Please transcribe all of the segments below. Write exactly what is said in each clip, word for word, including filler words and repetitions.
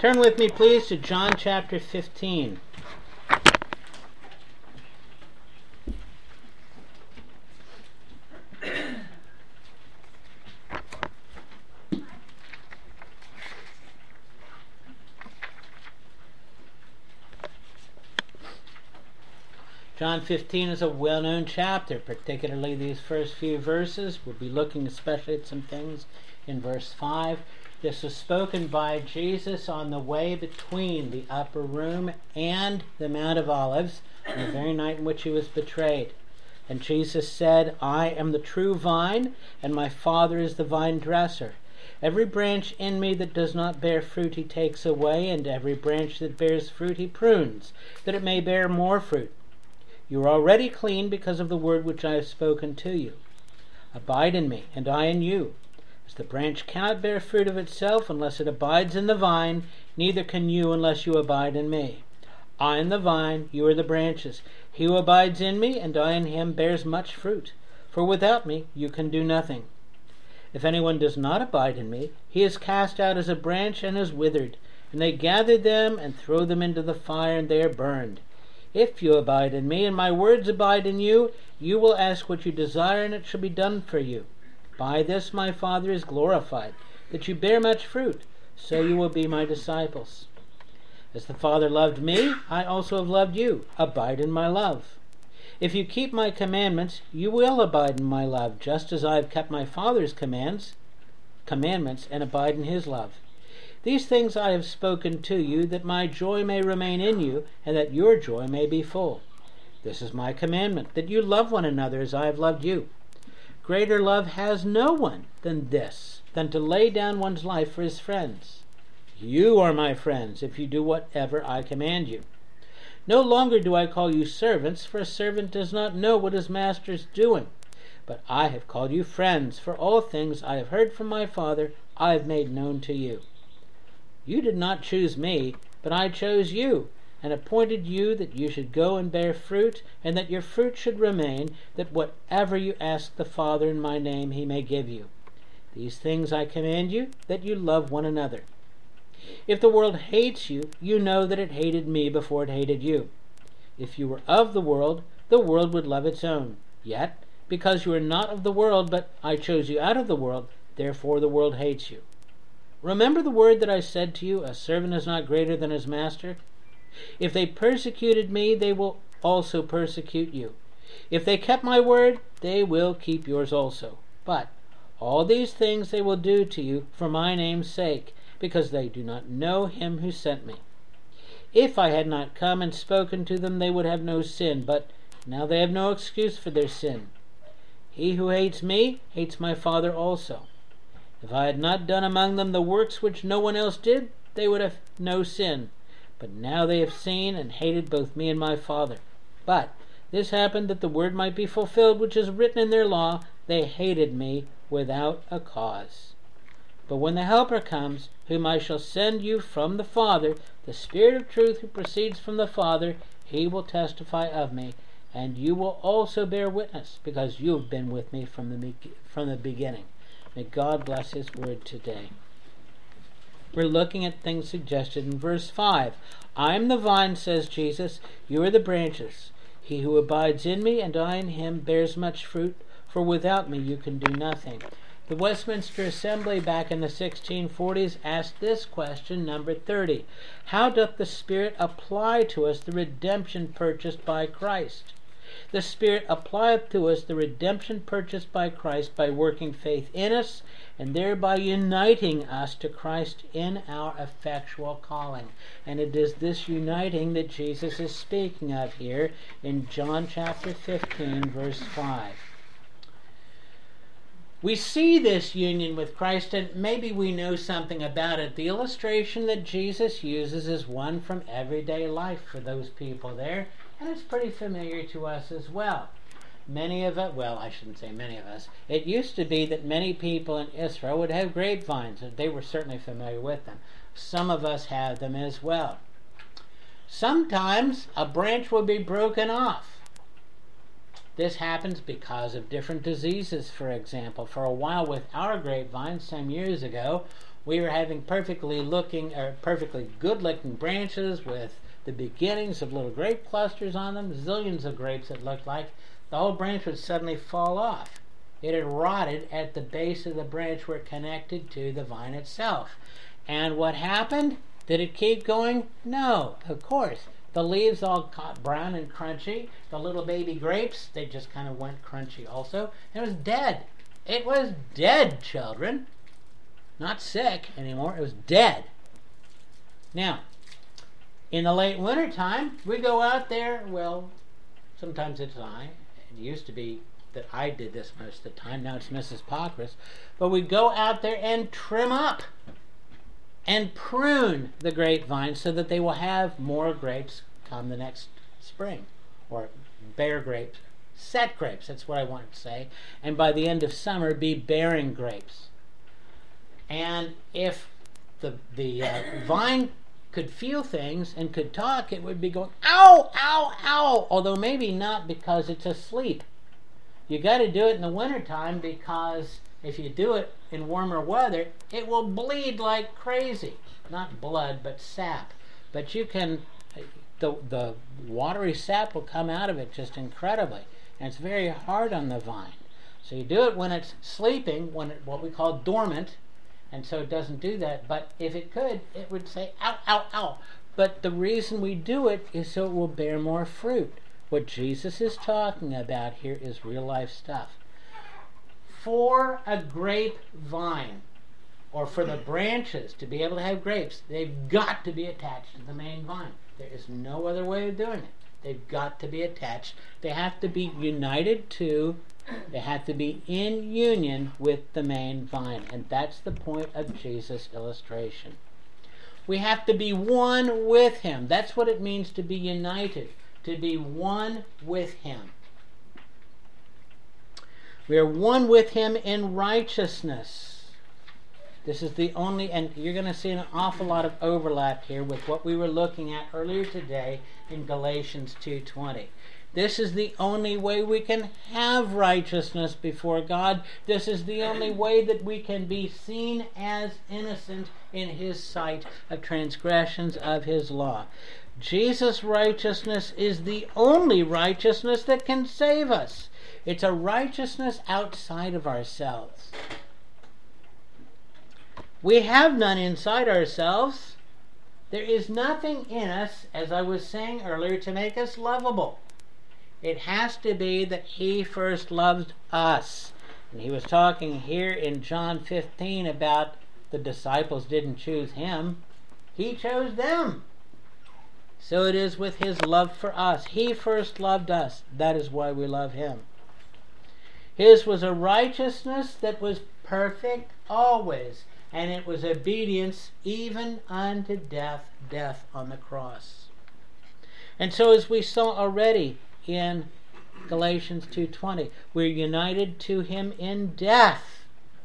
Turn with me, please, to John chapter fifteen. John fifteen is a well-known chapter, particularly these first few verses. We'll be looking especially at some things in verse five. This was spoken by Jesus on the way between the upper room and the Mount of Olives, on the very night in which he was betrayed. And Jesus said, "I am the true vine, and my Father is the vine dresser. Every branch in me that does not bear fruit he takes away, and every branch that bears fruit he prunes, that it may bear more fruit. You are already clean because of the word which I have spoken to you. Abide in me, and I in you. As the branch cannot bear fruit of itself unless it abides in the vine, neither can you unless you abide in me. I am the vine, you are the branches. He who abides in me, and I in him, bears much fruit. For without me you can do nothing. If anyone does not abide in me, he is cast out as a branch and is withered, and they gather them and throw them into the fire, and they are burned. If you abide in me, and my words abide in you, you will ask what you desire, and it shall be done for you. By this my Father is glorified, that you bear much fruit, so you will be my disciples. As the Father loved me, I also have loved you. Abide in my love. If you keep my commandments, you will abide in my love, just as I have kept my Father's commands, commandments, and abide in his love. These things I have spoken to you, that my joy may remain in you, and that your joy may be full. This is my commandment, that you love one another as I have loved you. Greater love has no one than this, than to lay down one's life for his friends. You are my friends, if you do whatever I command you. No longer do I call you servants, for a servant does not know what his master is doing. But I have called you friends, for all things I have heard from my Father I have made known to you. You did not choose me, but I chose you, and appointed you that you should go and bear fruit, and that your fruit should remain, that whatever you ask the Father in my name he may give you. These things I command you, that you love one another. If the world hates you, you know that it hated me before it hated you. If you were of the world, the world would love its own. Yet, because you are not of the world, but I chose you out of the world, therefore the world hates you. Remember the word that I said to you, a servant is not greater than his master? If they persecuted me, they will also persecute you. If they kept my word, they will keep yours also. But all these things they will do to you for my name's sake, because they do not know him who sent me. If I had not come and spoken to them, they would have no sin, but now they have no excuse for their sin. He who hates me hates my Father also. If I had not done among them the works which no one else did, they would have no sin. But now they have seen and hated both me and my Father. But this happened that the word might be fulfilled which is written in their law, they hated me without a cause. But when the Helper comes, whom I shall send you from the Father, the Spirit of truth who proceeds from the Father, he will testify of me, and you will also bear witness, because you have been with me from the, from the beginning. May God bless his word today. We're looking at things suggested in verse five. I am the vine, says Jesus, you are the branches. He who abides in me and I in him bears much fruit, for without me you can do nothing. The Westminster Assembly back in the sixteen forties asked this question, number thirty. How doth the Spirit apply to us the redemption purchased by Christ? The Spirit applieth to us the redemption purchased by Christ by working faith in us, and thereby uniting us to Christ in our effectual calling. And it is this uniting that Jesus is speaking of here in John chapter fifteen, verse five. We see this union with Christ, and maybe we know something about it. The illustration that Jesus uses is one from everyday life for those people there, and it's pretty familiar to us as well. Many of us, well, I shouldn't say many of us, it used to be that many people in Israel would have grapevines, and they were certainly familiar with them. Some of us have them as well. Sometimes a branch will be broken off. This happens because of different diseases, for example. For a while with our grapevines, some years ago, We were having perfectly looking, or perfectly good-looking branches with the beginnings of little grape clusters on them, zillions of grapes it looked like. The whole branch would suddenly fall off. It had rotted at the base of the branch where it connected to the vine itself. And what happened? Did it keep going? No, of course. The leaves all got brown and crunchy. The little baby grapes, they just kind of went crunchy also. And it was dead. It was dead, children. Not sick anymore. It was dead. Now, in the late winter time, we go out there. Well, sometimes it's I. It used to be that I did this most of the time. Now it's Missus Pockris. But we go out there and trim up and prune the grapevine so that they will have more grapes come the next spring, or bear grapes, set grapes, that's what I wanted to say, and by the end of summer be bearing grapes. And if the, the uh, vine could feel things and could talk, it would be going, ow, ow, ow, although maybe not because it's asleep. You got to do it in the wintertime because if you do it in warmer weather, it will bleed like crazy. Not blood, but sap. But you can, the, the watery sap will come out of it just incredibly. And it's very hard on the vine. So you do it when it's sleeping, when it, what we call dormant, and so it doesn't do that. But if it could, it would say, ow, ow, ow. But the reason we do it is so it will bear more fruit. What Jesus is talking about here is real life stuff. For a grapevine, or for the branches to be able to have grapes, they've got to be attached to the main vine. There is no other way of doing it. They've got to be attached. They have to be united to, they have to be in union with the main vine. And that's the point of Jesus' illustration. We have to be one with him. That's what it means to be united, to be one with him. We are one with him in righteousness. This is the only, and you're going to see an awful lot of overlap here with what we were looking at earlier today in Galatians two twenty. This is the only way we can have righteousness before God. This is the only way that we can be seen as innocent in his sight of transgressions of his law. Jesus' righteousness is the only righteousness that can save us. It's a righteousness outside of ourselves. We have none inside ourselves. There is nothing in us, as I was saying earlier, to make us lovable. It has to be that he first loved us. And he was talking here in John fifteen about the disciples didn't choose him. He chose them. So it is with his love for us. He first loved us. That is why we love him. His was a righteousness that was perfect always, and it was obedience even unto death, death on the cross. And so as we saw already in Galatians two twenty, we're united to him in death.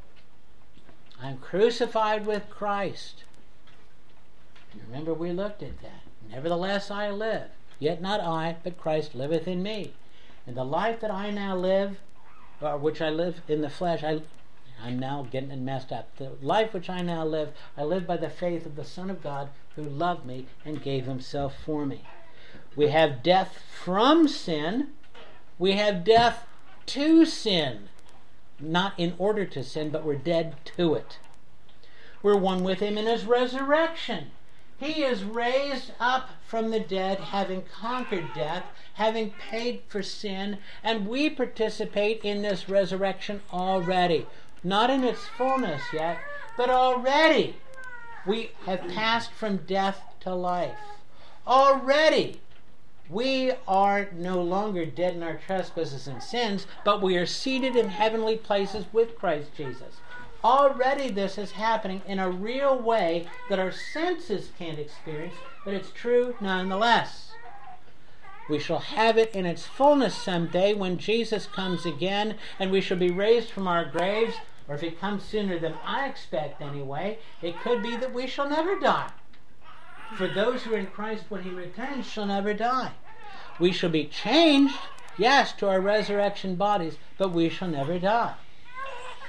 I'm crucified with Christ. Remember we looked at that. Nevertheless I live, yet not I, but Christ liveth in me. And the life that I now live, or which I live in the flesh, I, I'm now getting it messed up. The life which I now live, I live by the faith of the Son of God who loved me and gave himself for me. We have death from sin. We have death to sin. Not in order to sin, but we're dead to it. We're one with him in his resurrection. He is raised up from the dead, having conquered death, having paid for sin, and we participate in this resurrection already. Not in its fullness yet, but already we have passed from death to life. Already we are no longer dead in our trespasses and sins, but we are seated in heavenly places with Christ Jesus. Already this is happening in a real way that our senses can't experience, but it's true nonetheless. We shall have it in its fullness someday when Jesus comes again, and we shall be raised from our graves, or if he comes sooner than I expect anyway, it could be that we shall never die. For those who are in Christ when he returns shall never die. We shall be changed, yes, to our resurrection bodies, but we shall never die.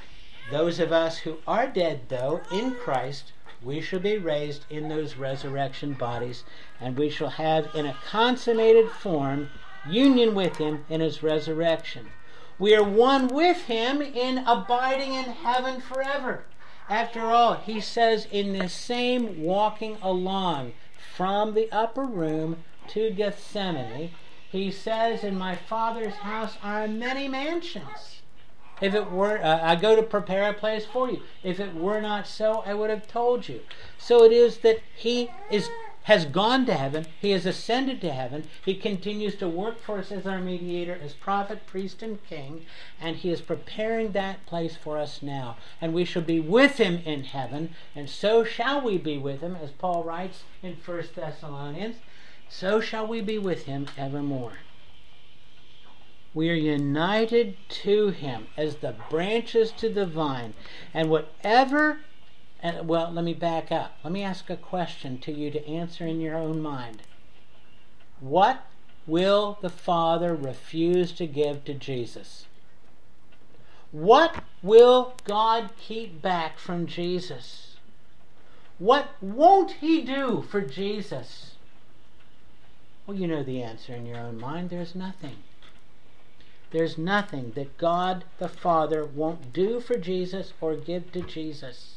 Those of us who are dead, though, in Christ, we shall be raised in those resurrection bodies, and we shall have in a consummated form union with him in his resurrection. We are one with him in abiding in heaven forever. After all, he says in this same walking along from the upper room to Gethsemane, he says, in my Father's house are many mansions. If it were, uh, I go to prepare a place for you. If it were not so, I would have told you. So it is that he is has gone to heaven. He has ascended to heaven. He continues to work for us as our mediator, as prophet, priest, and king. And he is preparing that place for us now. And we shall be with him in heaven. And so shall we be with him, as Paul writes in First Thessalonians. So shall we be with him evermore. We are united to him as the branches to the vine. And whatever, and well, let me back up. Let me ask a question to you to answer in your own mind. What will the Father refuse to give to Jesus? What will God keep back from Jesus? What won't he do for Jesus? Well, you know the answer in your own mind. There's nothing. There's nothing that God the Father won't do for Jesus or give to Jesus.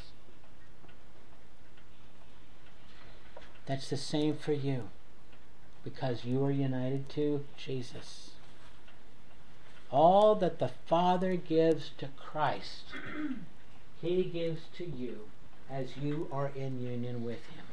That's the same for you, because you are united to Jesus. All that the Father gives to Christ, he gives to you as you are in union with him.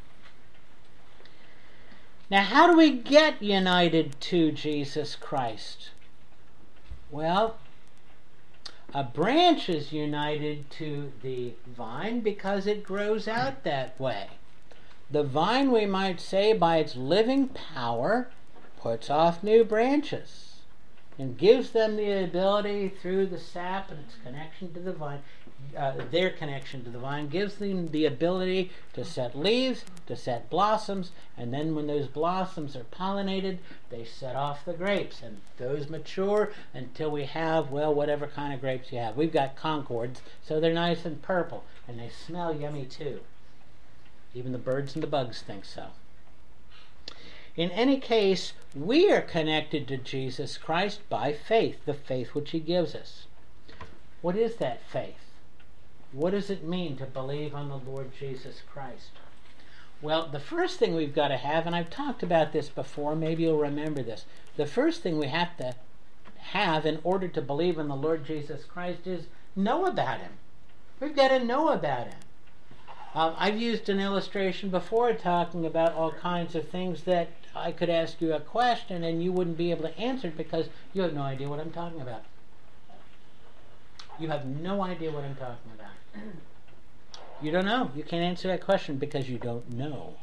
Now, how do we get united to Jesus Christ? Well, a branch is united to the vine because it grows out that way. The vine, we might say, by its living power, puts off new branches and gives them the ability through the sap and its connection to the vine, uh, their connection to the vine, gives them the ability to set leaves, to set blossoms, and then when those blossoms are pollinated, they set off the grapes, and those mature until we have, well, whatever kind of grapes you have. We've got Concords, so they're nice and purple, and they smell yummy too. Even the birds and the bugs think so. In any case, we are connected to Jesus Christ by faith, the faith which he gives us. What is that faith? What does it mean to believe on the Lord Jesus Christ? Well, the first thing we've got to have, and I've talked about this before, maybe you'll remember this. The first thing we have to have in order to believe in the Lord Jesus Christ is know about him. We've got to know about him. Um, I've used an illustration before talking about all kinds of things that I could ask you a question and you wouldn't be able to answer it because you have no idea what I'm talking about. You have no idea what I'm talking about. You don't know. You can't answer that question because you don't know.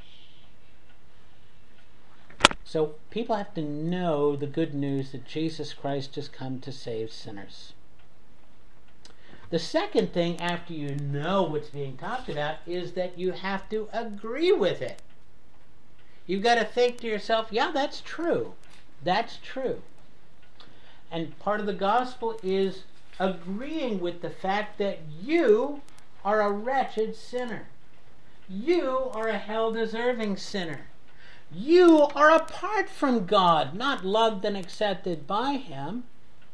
So people have to know the good news that Jesus Christ has come to save sinners. The second thing, after you know what's being talked about, is that you have to agree with it. You've got to think to yourself, yeah, that's true. That's true. And part of the gospel is agreeing with the fact that you are a wretched sinner. You are a hell-deserving sinner. You are apart from God, not loved and accepted by him,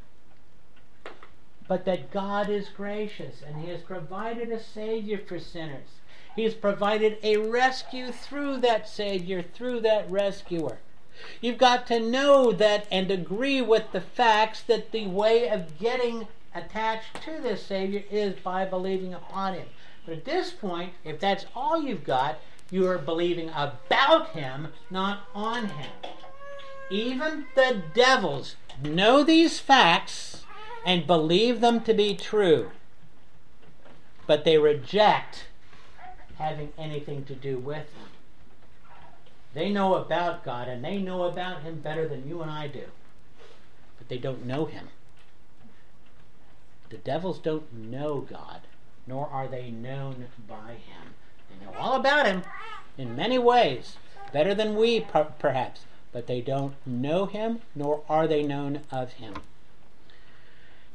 but that God is gracious and he has provided a Savior for sinners. He has provided a rescue through that Savior, through that rescuer. You've got to know that and agree with the facts that the way of getting attached to this Savior is by believing upon him. But at this point, if that's all you've got, you are believing about him, not on him. Even the devils know these facts and believe them to be true, but they reject having anything to do with him. They know about God and they know about him better than you and I do, but they don't know him. The devils don't know God, nor are they known by him. They know all about him in many ways, better than we per- perhaps, but they don't know him, nor are they known of him.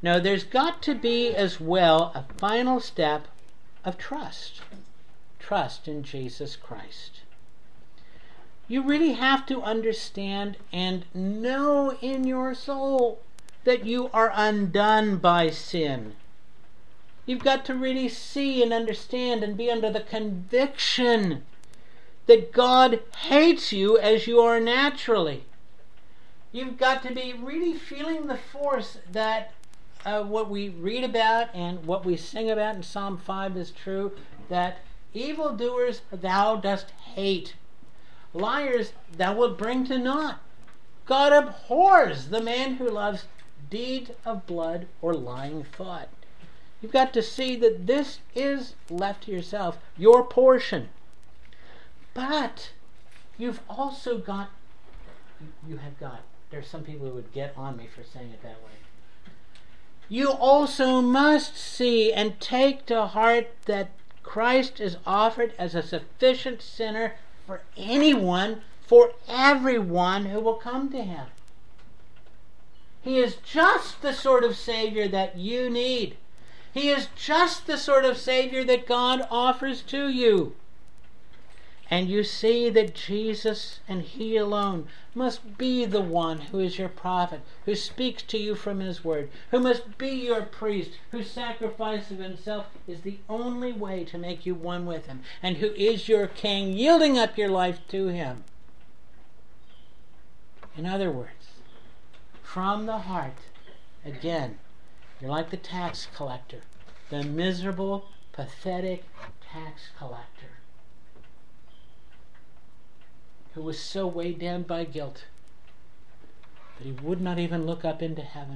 No, there's got to be as well a final step of trust. Trust in Jesus Christ. You really have to understand and know in your soul that you are undone by sin. You've got to really see and understand and be under the conviction that God hates you as you are naturally. You've got to be really feeling the force that uh, what we read about and what we sing about in Psalm five is true, that evildoers thou dost hate. Liars thou wilt bring to naught. God abhors the man who loves deed of blood or lying thought. You've got to see that this is left to yourself, your portion. But you've also got, you have got, there's some people who would get on me for saying it that way. You also must see and take to heart that Christ is offered as a sufficient sinner for anyone, for everyone who will come to him. He is just the sort of Savior that you need. He is just the sort of Savior that God offers to you. And you see that Jesus and He alone must be the one who is your prophet, who speaks to you from His Word, who must be your priest, whose sacrifice of Himself is the only way to make you one with Him, and who is your King, yielding up your life to Him. In other words, from the heart, again, you're like the tax collector, the miserable, pathetic tax collector, who was so weighed down by guilt that he would not even look up into heaven,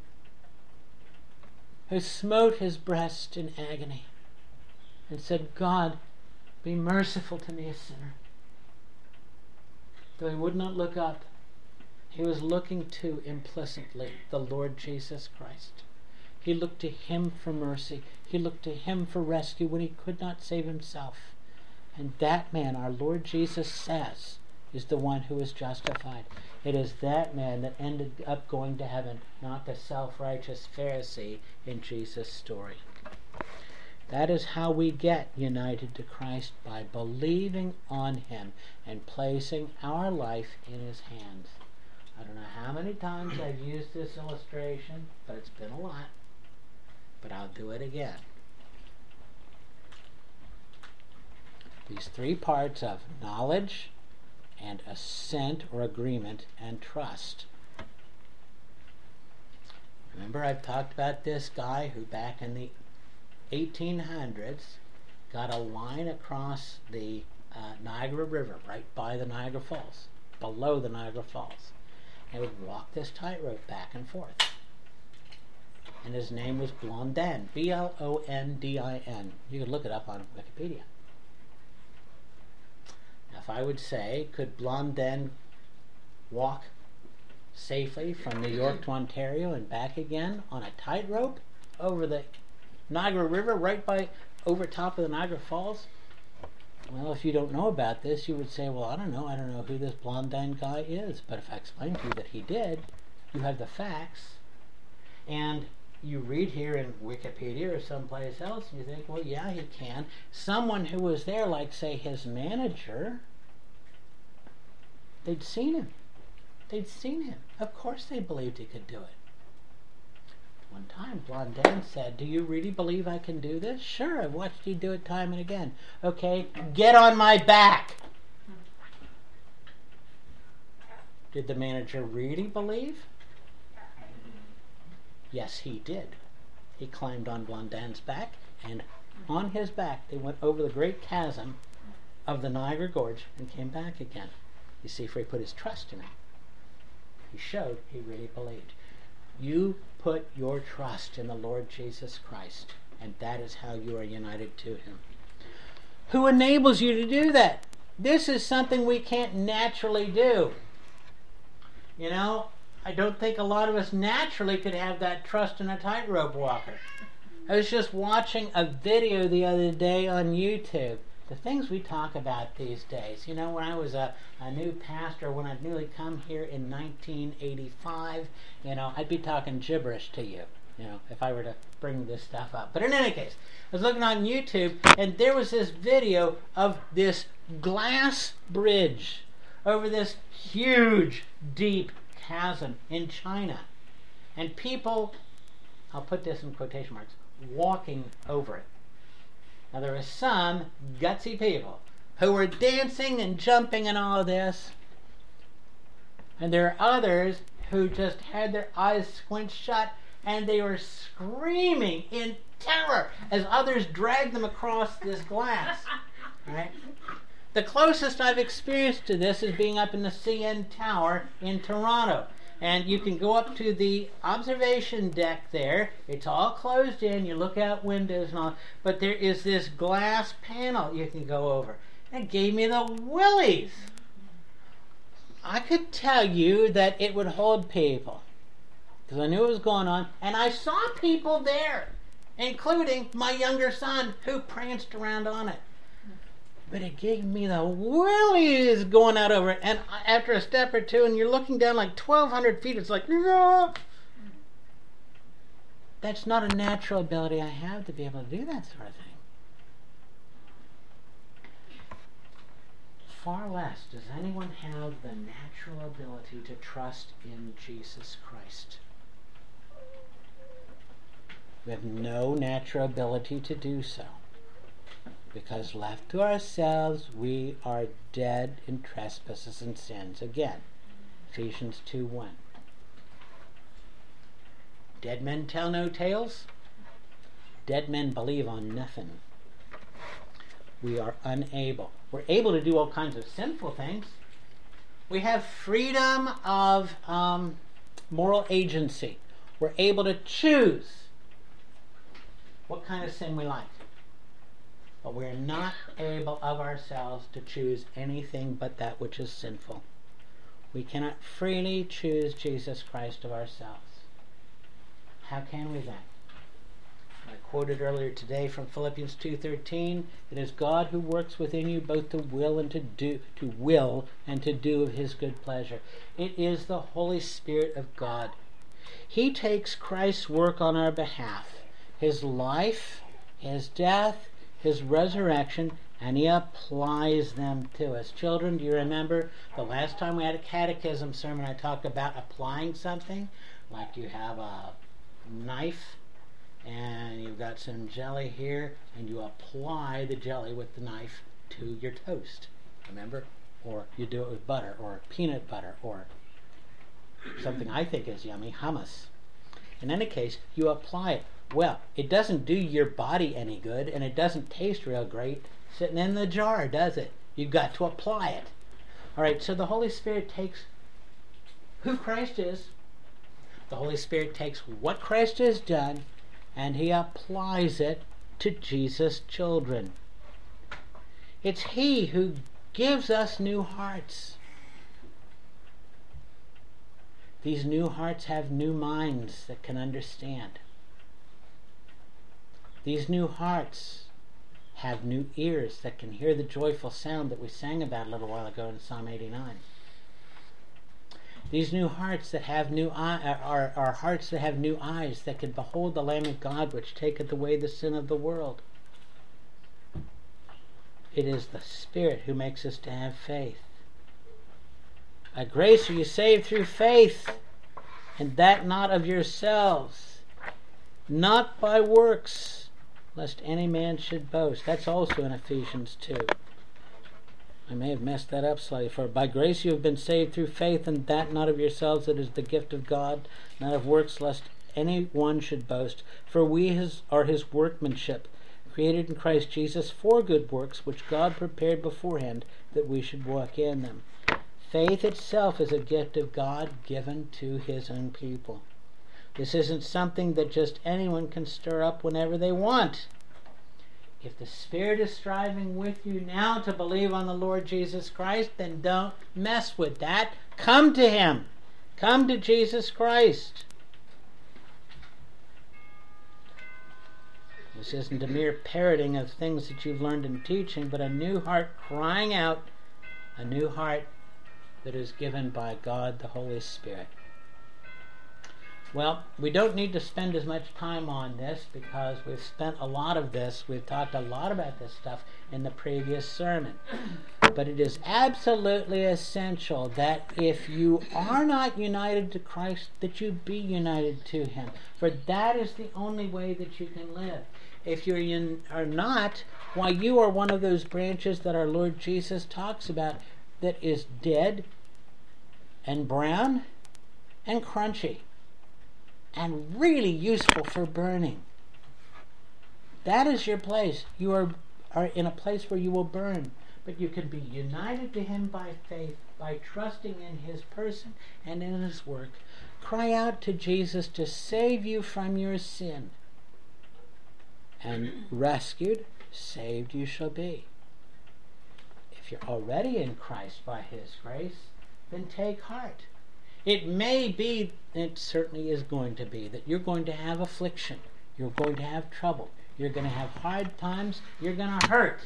who smote his breast in agony and said, God, be merciful to me, a sinner. Though he would not look up, he was looking to, implicitly, the Lord Jesus Christ. He looked to Him for mercy. He looked to Him for rescue when he could not save himself. And that man, our Lord Jesus says, is the one who is justified. It is that man that ended up going to heaven, not the self-righteous Pharisee in Jesus' story. That is how we get united to Christ, by believing on Him and placing our life in His hands. I don't know how many times I've used this illustration, but it's been a lot. But I'll do it again. These three parts of knowledge and assent or agreement and trust. Remember, I've talked about this guy who back in the eighteen hundreds got a line across the uh, Niagara River, right by the Niagara Falls, below the Niagara Falls, and would walk this tightrope back and forth. And his name was Blondin, B L O N D I N. You can look it up on Wikipedia. Now, if I would say, could Blondin walk safely from New York to Ontario and back again on a tightrope over the Niagara River, right by over top of the Niagara Falls? Well, if you don't know about this, you would say, well, I don't know. I don't know who this Blondin guy is. But if I explain to you that he did, you have the facts, and you read here in Wikipedia or someplace else, and you think, well, yeah, he can. Someone who was there, like, say, his manager, they'd seen him. They'd seen him. Of course they believed he could do it. One time, Blondin said, do you really believe I can do this? Sure, I've watched you do it time and again. Okay, get on my back. Did the manager really believe? Yes, he did. He climbed on Blondin's back, and on his back they went over the great chasm of the Niagara Gorge and came back again. You see, for he put his trust in him. He showed he really believed. You put your trust in the Lord Jesus Christ, and that is how you are united to Him. Who enables you to do that? This is something we can't naturally do. You know, I don't think a lot of us naturally could have that trust in a tightrope walker. I was just watching a video the other day on YouTube. The things we talk about these days. You know, when I was a, a new pastor, when I'd newly come here in nineteen eighty-five, you know, I'd be talking gibberish to you. you know, if I were to bring this stuff up. But in any case, I was looking on YouTube, and there was this video of this glass bridge over this huge, deep chasm in China. And people, I'll put this in quotation marks, walking over it. Now there were some gutsy people who were dancing and jumping and all of this. And there are others who just had their eyes squinched shut and they were screaming in terror as others dragged them across this glass. Right? The closest I've experienced to this is being up in the C N Tower in Toronto. And you can go up to the observation deck there. It's all closed in. You look out windows and all. But there is this glass panel you can go over. It gave me the willies. I could tell you that it would hold people, because I knew what was going on, and I saw people there, including my younger son, who pranced around on it. But it gave me the willies going out over it, and after a step or two, and you're looking down like twelve hundred feet, it's like, no! That's not a natural ability I have to be able to do that sort of thing. Far less does anyone have the natural ability to trust in Jesus Christ. We have no natural ability to do so, because left to ourselves we are dead in trespasses and sins. Again, Ephesians two one. Dead men tell no tales. Dead men believe on nothing. We are unable. We're able to do all kinds of sinful things. We have freedom of um, moral agency. We're able to choose what kind of sin we like. But we're not able of ourselves to choose anything but that which is sinful. We cannot freely choose Jesus Christ of ourselves. How can we then? I quoted earlier today from Philippians two thirteen, it is God who works within you both to will and to do, to will and to do of his good pleasure. It is the Holy Spirit of God. He takes Christ's work on our behalf, his life, his death, his resurrection, and he applies them to us. Children, do you remember the last time we had a catechism sermon, I talked about applying something? Like you have a knife, and you've got some jelly here, and you apply the jelly with the knife to your toast. Remember? Or you do it with butter, or peanut butter, or something I think is yummy, hummus. In any case, you apply it. Well, it doesn't do your body any good, and it doesn't taste real great sitting in the jar, does it? You've got to apply it. All right, so the Holy Spirit takes who Christ is. The Holy Spirit takes what Christ has done, and he applies it to Jesus' children. It's he who gives us new hearts. These new hearts have new minds that can understand. These new hearts have new ears that can hear the joyful sound that we sang about a little while ago in Psalm eighty-nine. These new hearts that have new eye, are, are hearts that have new eyes that can behold the Lamb of God which taketh away the sin of the world. It is the Spirit who makes us to have faith. By grace are you saved through faith, and that not of yourselves, not by works, lest any man should boast. That's also in Ephesians two. I may have messed that up slightly. For by grace you have been saved through faith, and that not of yourselves, it is the gift of God, not of works, lest any one should boast. For we his, are his workmanship, created in Christ Jesus for good works, which God prepared beforehand that we should walk in them. Faith itself is a gift of God given to his own people. This isn't something that just anyone can stir up whenever they want. If the Spirit is striving with you now to believe on the Lord Jesus Christ, then don't mess with that. Come to him. Come to Jesus Christ. This isn't a mere parroting of things that you've learned in teaching, but a new heart crying out, a new heart that is given by God the Holy Spirit. Well, we don't need to spend as much time on this because we've spent a lot of this. We've talked a lot about this stuff in the previous sermon. But it is absolutely essential that if you are not united to Christ, that you be united to Him. For that is the only way that you can live. If you un- are not, why, you are one of those branches that our Lord Jesus talks about that is dead and brown and crunchy and really useful for burning. That is your place. You are, are in a place where you will burn. But you can be united to Him by faith, by trusting in His person and in His work. Cry out to Jesus to save you from your sin. And rescued, saved you shall be. If you're already in Christ by His grace, then take heart. It may be, it certainly is going to be, that you're going to have affliction. You're going to have trouble. You're going to have hard times. You're going to hurt.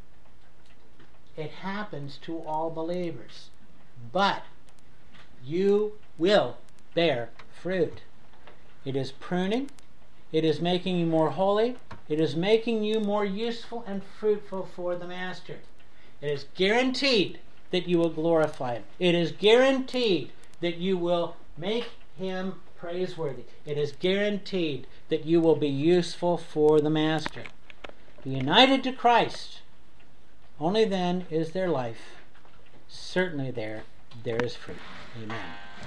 It happens to all believers. But you will bear fruit. It is pruning. It is making you more holy. It is making you more useful and fruitful for the Master. It is guaranteed that you will glorify Him. It is guaranteed that you will make Him praiseworthy. It is guaranteed that you will be useful for the Master. Be united to Christ. Only then is there life. Certainly there, there is fruit. Amen.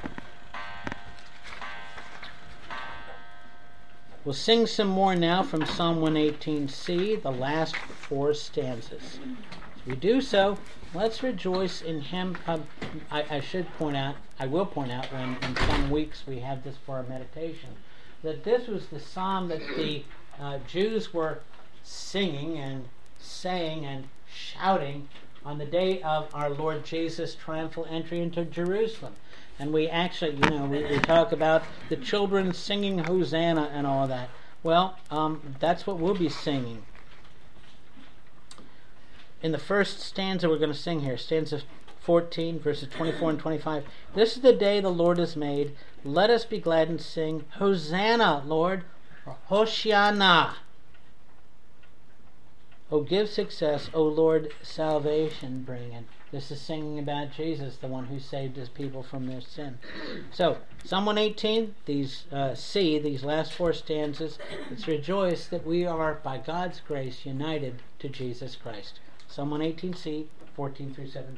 We'll sing some more now from Psalm one eighteen C, the last four stanzas. As we do so, let's rejoice in Him. Um, I, I should point out, I will point out when in some weeks we have this for our meditation, that this was the psalm that the uh, Jews were singing and saying and shouting on the day of our Lord Jesus' triumphal entry into Jerusalem. And we actually, you know, we, we talk about the children singing Hosanna and all that. Well, um, that's what we'll be singing. In the first stanza we're going to sing here, stanza fourteen, verses twenty-four and twenty-five. This is the day the Lord has made. Let us be glad and sing, Hosanna, Lord, or Hoshiana. O give success, O Lord, salvation bring. And this is singing about Jesus, the one who saved His people from their sin. So, Psalm one eighteen, these uh, C, these last four stanzas, let's rejoice that we are, by God's grace, united to Jesus Christ. Psalm one eighteen C, fourteen through seventeen.